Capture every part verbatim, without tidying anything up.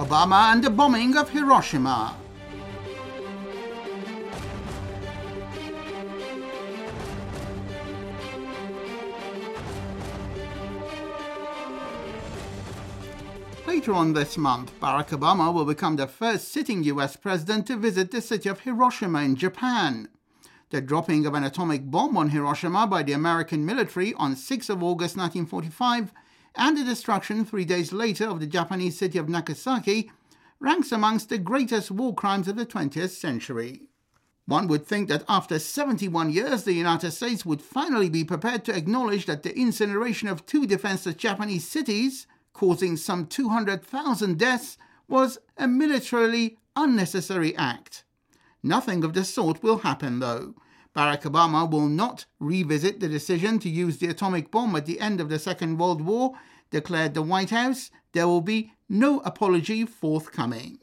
Obama and the bombing of Hiroshima. Later on this month, Barack Obama will become the first sitting U S president to visit the city of Hiroshima in Japan. The dropping of an atomic bomb on Hiroshima by the American military on sixth of August nineteen forty-five and the destruction three days later of the Japanese city of Nagasaki ranks amongst the greatest war crimes of the twentieth century. One would think that after seventy-one years, the United States would finally be prepared to acknowledge that the incineration of two defenseless Japanese cities, causing some two hundred thousand deaths, was a militarily unnecessary act. Nothing of the sort will happen, though. Barack Obama will not revisit the decision to use the atomic bomb at the end of the Second World War, declared the White House. There will be no apology forthcoming.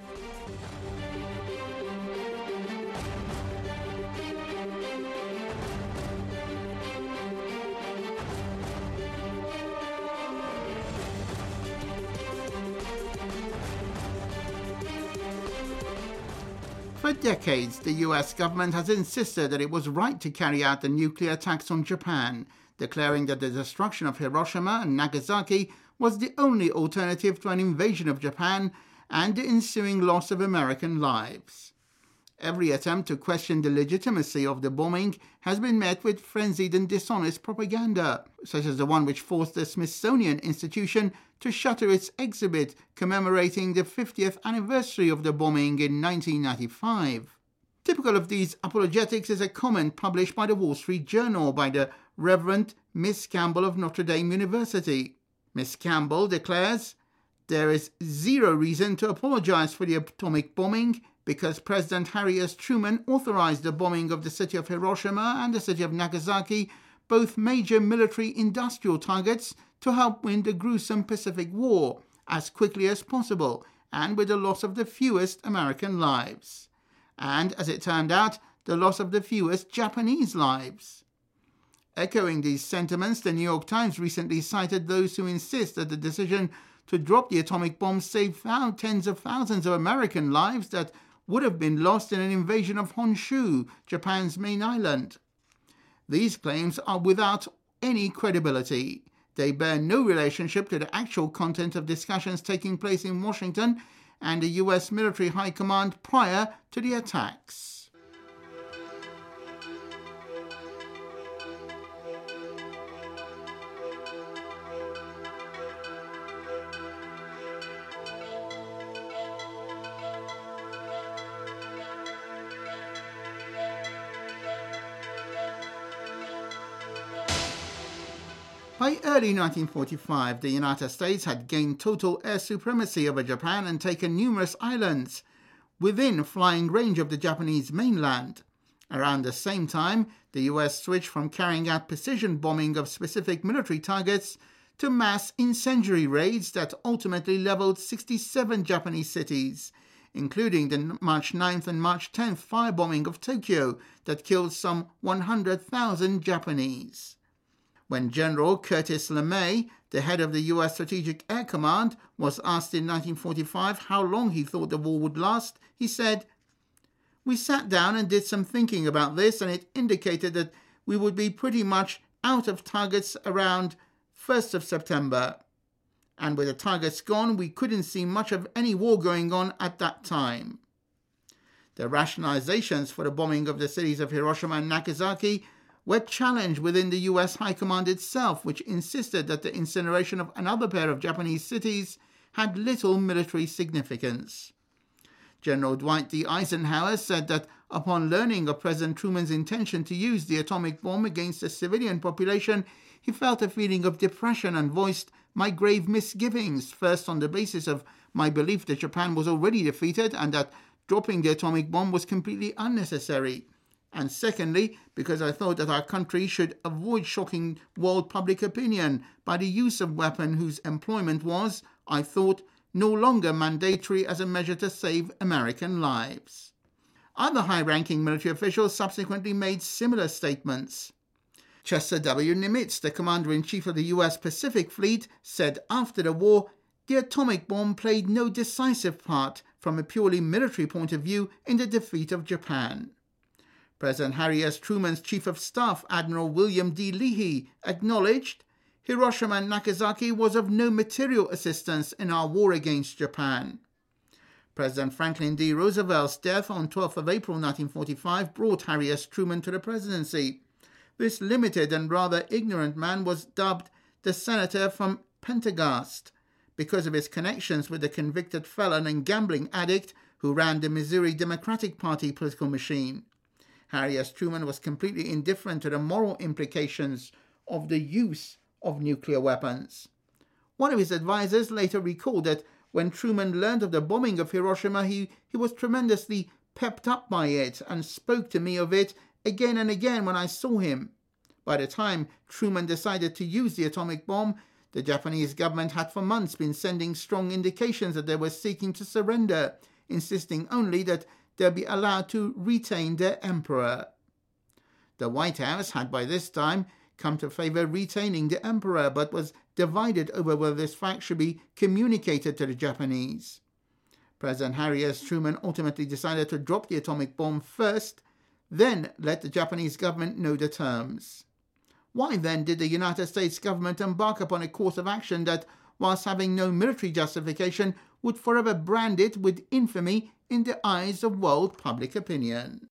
For decades, the U S government has insisted that it was right to carry out the nuclear attacks on Japan, declaring that the destruction of Hiroshima and Nagasaki was the only alternative to an invasion of Japan and the ensuing loss of American lives. Every attempt to question the legitimacy of the bombing has been met with frenzied and dishonest propaganda, such as the one which forced the Smithsonian Institution to shutter its exhibit commemorating the fiftieth anniversary of the bombing in nineteen ninety-five. Typical of these apologetics is a comment published by the Wall Street Journal by the Reverend Miss Campbell of Notre Dame University. Miss Campbell declares, "There is zero reason to apologize for the atomic bombing because President Harry S. Truman authorized the bombing of the city of Hiroshima and the city of Nagasaki, both major military industrial targets, to help win the gruesome Pacific War as quickly as possible and with the loss of the fewest American lives. And, as it turned out, the loss of the fewest Japanese lives." Echoing these sentiments, the New York Times recently cited those who insist that the decision to drop the atomic bomb saved tens of thousands of American lives that would have been lost in an invasion of Honshu, Japan's main island. These claims are without any credibility. They bear no relationship to the actual content of discussions taking place in Washington and the U S military high command prior to the attacks. By early nineteen forty-five, the United States had gained total air supremacy over Japan and taken numerous islands within flying range of the Japanese mainland. Around the same time, the U S switched from carrying out precision bombing of specific military targets to mass incendiary raids that ultimately leveled sixty-seven Japanese cities, including the March ninth and March tenth firebombing of Tokyo that killed some one hundred thousand Japanese. When General Curtis LeMay, the head of the U S Strategic Air Command, was asked in nineteen forty-five how long he thought the war would last, he said, "We sat down and did some thinking about this, and it indicated that we would be pretty much out of targets around first of September. And with the targets gone, we couldn't see much of any war going on at that time." The rationalizations for the bombing of the cities of Hiroshima and Nagasaki were challenged within the U S High Command itself, which insisted that the incineration of another pair of Japanese cities had little military significance. General Dwight D. Eisenhower said that upon learning of President Truman's intention to use the atomic bomb against the civilian population, he felt a feeling of depression and voiced, "My grave misgivings, first on the basis of my belief that Japan was already defeated and that dropping the atomic bomb was completely unnecessary. And secondly, because I thought that our country should avoid shocking world public opinion by the use of weapon whose employment was, I thought, no longer mandatory as a measure to save American lives." Other high-ranking military officials subsequently made similar statements. Chester W. Nimitz, the commander-in-chief of the U S Pacific Fleet, said after the war, the atomic bomb played no decisive part from a purely military point of view in the defeat of Japan. President Harry S. Truman's Chief of Staff, Admiral William D. Leahy, acknowledged Hiroshima and Nagasaki was of no material assistance in our war against Japan. President Franklin D. Roosevelt's death on twelfth of April nineteen forty-five brought Harry S. Truman to the presidency. This limited and rather ignorant man was dubbed the Senator from Pendergast because of his connections with the convicted felon and gambling addict who ran the Missouri Democratic Party political machine. Harry S. Truman was completely indifferent to the moral implications of the use of nuclear weapons. One of his advisors later recalled that when Truman learned of the bombing of Hiroshima, he, he was tremendously pepped up by it and spoke to me of it again and again when I saw him. By the time Truman decided to use the atomic bomb, the Japanese government had for months been sending strong indications that they were seeking to surrender, insisting only that they be allowed to retain their emperor. The White House had by this time come to favor retaining the emperor, but was divided over whether this fact should be communicated to the Japanese. President Harry S. Truman ultimately decided to drop the atomic bomb first, then let the Japanese government know the terms. Why then did the United States government embark upon a course of action that, whilst having no military justification, would forever brand it with infamy in the eyes of world public opinion?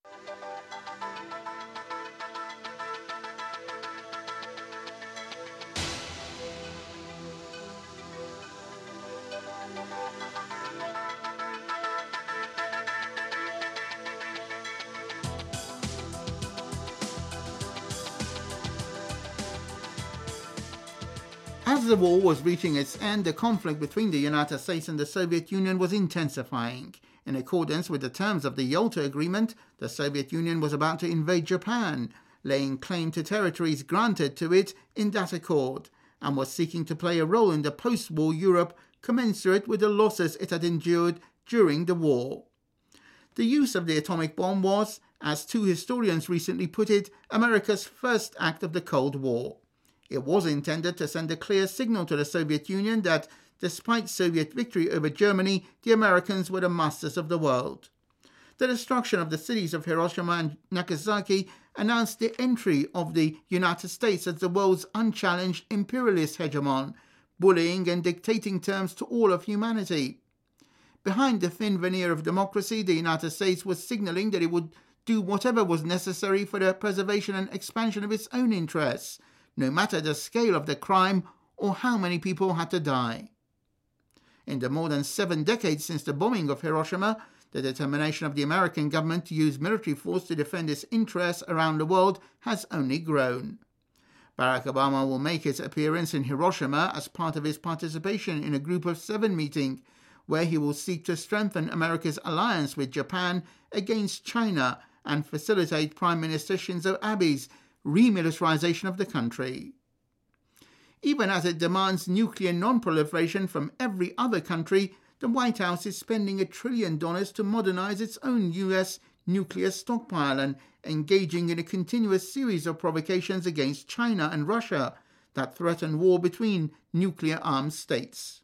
As the war was reaching its end, the conflict between the United States and the Soviet Union was intensifying. In accordance with the terms of the Yalta Agreement, the Soviet Union was about to invade Japan, laying claim to territories granted to it in that accord, and was seeking to play a role in the post-war Europe commensurate with the losses it had endured during the war. The use of the atomic bomb was, as two historians recently put it, America's first act of the Cold War. It was intended to send a clear signal to the Soviet Union that, despite Soviet victory over Germany, the Americans were the masters of the world. The destruction of the cities of Hiroshima and Nagasaki announced the entry of the United States as the world's unchallenged imperialist hegemon, bullying and dictating terms to all of humanity. Behind the thin veneer of democracy, the United States was signaling that it would do whatever was necessary for the preservation and expansion of its own interests, no matter the scale of the crime or how many people had to die. In the more than seven decades since the bombing of Hiroshima, the determination of the American government to use military force to defend its interests around the world has only grown. Barack Obama will make his appearance in Hiroshima as part of his participation in a Group of Seven meeting, where he will seek to strengthen America's alliance with Japan against China and facilitate Prime Minister Shinzo Abe's remilitarization of the country. Even as it demands nuclear non-proliferation from every other country, the White House is spending a trillion dollars to modernize its own U S nuclear stockpile and engaging in a continuous series of provocations against China and Russia that threaten war between nuclear-armed states.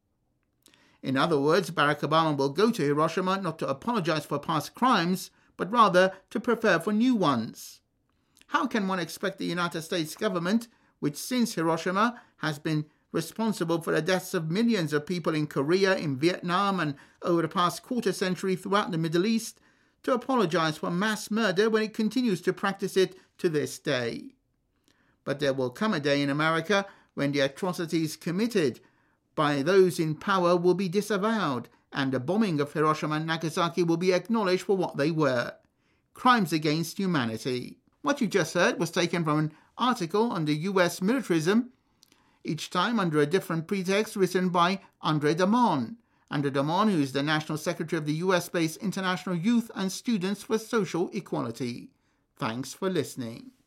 In other words, Barack Obama will go to Hiroshima not to apologize for past crimes, but rather to prepare for new ones. How can one expect the United States government, which since Hiroshima has been responsible for the deaths of millions of people in Korea, in Vietnam, and over the past quarter century throughout the Middle East, to apologize for mass murder when it continues to practice it to this day? But there will come a day in America when the atrocities committed by those in power will be disavowed, and the bombing of Hiroshima and Nagasaki will be acknowledged for what they were: crimes against humanity. What you just heard was taken from an article on the U S militarism, each time under a different pretext, written by Andre Damon. Andre Damon, who is the National Secretary of the U S-based International Youth and Students for Social Equality. Thanks for listening.